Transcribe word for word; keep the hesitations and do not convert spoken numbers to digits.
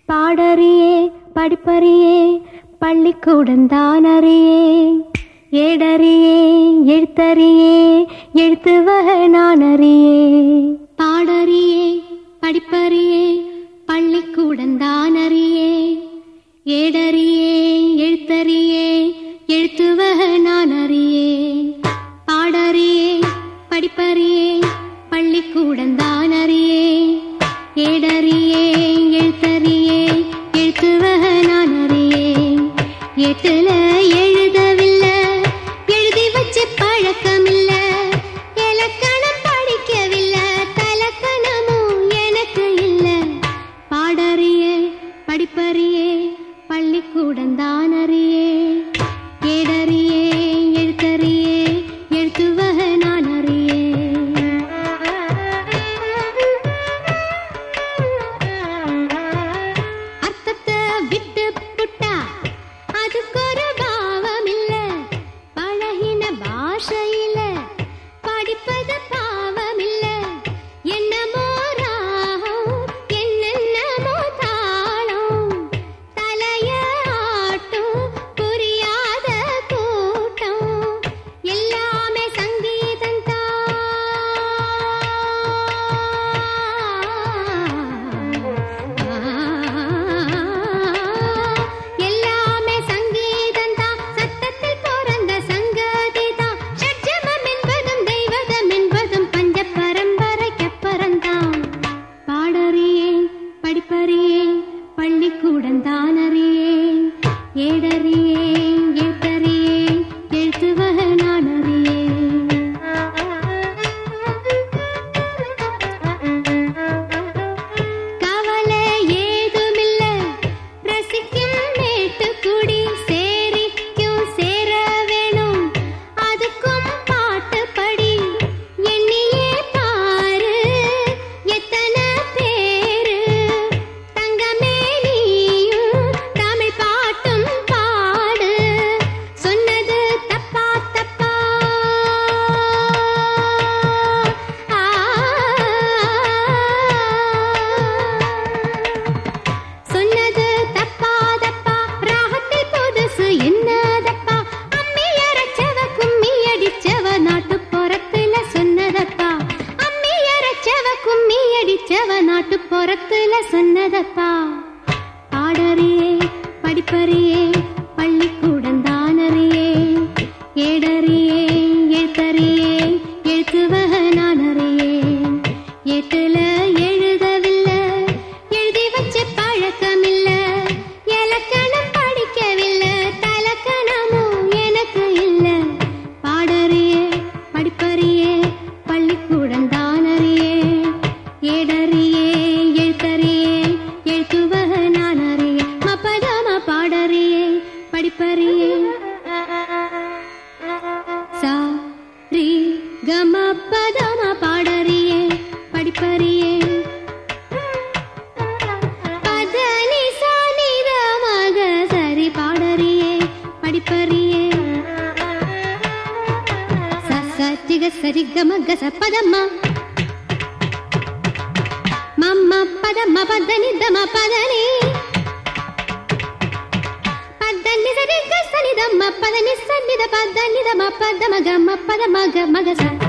பாடறியே படிப்பறியே பள்ளிக்கூடந்தான் அறியே ஏடறியே எழுத்தறியே எழுத்து வகை நான் அறியே பாடறியே படிப்பறியே பள்ளிக்கூடந்தான் அறியே ஏடறியே எழுத்தறியே எழுத்து வகை நான் அறியே பாடறியே படிப்பறியே பள்ளிக்கூடந்தான் அறியே ஏடறியே எழுத்தறியே எழுத்து வகை நான் அறியே எட்டுல எழுதவில்லை எழுதி வச்சு பழக்கமில்ல இலக்கணம் படிக்கவில்லை தலக்கணமும் எனக்கு இல்லை பாடறியே படிப்பறியே பள்ளிக்கூடந்தான் அறியே ஏடறியே எழுத்தறியே எழுத்து வகை நான் அறியே அர்த்தத்தை விட்டு புட்டா அதுக்கு ஒரு பாவம் இல்ல பழகின பாஷையில படிப்பது பாவம் இல்ல என்னமோ ராகம் என்னென்னமோ தாளம் தலைய ஆட்டும் புரியாத கூட்டம் எல்லாமே சங்கீதம் எல்லாமே சங்கீதம் தான் சத்தத்தில் பிறந்த சங்கதி தான் ஷட்ஜமம் என்பதும் தெய்வதம் என்பதும் பஞ்ச பரம்பரைக்கப்புறந்தான் பாடறியே படிப்பறியே பள்ளிக்கூடந்தான் அறியே ஏடறியே எழுத்தறியே எழுத்து வகை நான் அறியே கவலை ஏதுமில்ல ரசிக்கும் மேட்டுக்குடி சேரிக்கும் சேர வேணும் அதுக்கும் பாட்டு படி எண்ணியே பாரு எத்தனை பேரு தங்கமே நீயும் தமிழ் பாட்டும் பாடு சொன்னது தப்பா தப்பா ஆ சொன்னது தப்பா தப்பா ராகத்தில் புதுசு என்னதப்பா அம்மி அரைச்சவ கும்மி அடிச்சவ நாட்டு புறத்துல சொன்னதப்பா அம்மி அரைச்சவ கும்மி அடிச்சவ நாட்டு புறத்துல சொன்னதப்பா பாடறியே படிப்பறியே பள்ளிக்கூடந்தான் அறியே ஏடறியே எழுத்தறியே எழுத்து வகை நான் அறியே எட்டுல எழுதவில்லை எழுதி வச்சு பழக்கமில்ல இலக்கணம் படிக்கவில்லை தலக்கணமும் எனக்கு இல்லை பாடறியே படிப்பறியே பள்ளிக்கூடந்தான் அறியே ஏடறியே எழுத்தறியே எழுத்து வகை நான் அறியே மப்பதம பாடறியே படிப்பறியே சா ரி கம பதம பாடறியே படிப்பறியே பதனி சானித மக சரி பாடறியே படிப்பறியே சசத்திக சரி கம கச பதம்மா மம்ம பதம பதனி தம பதனி பதனி சரி கசனி தம பதனி சன்னித பதனி தம பதம கம பதம கம கச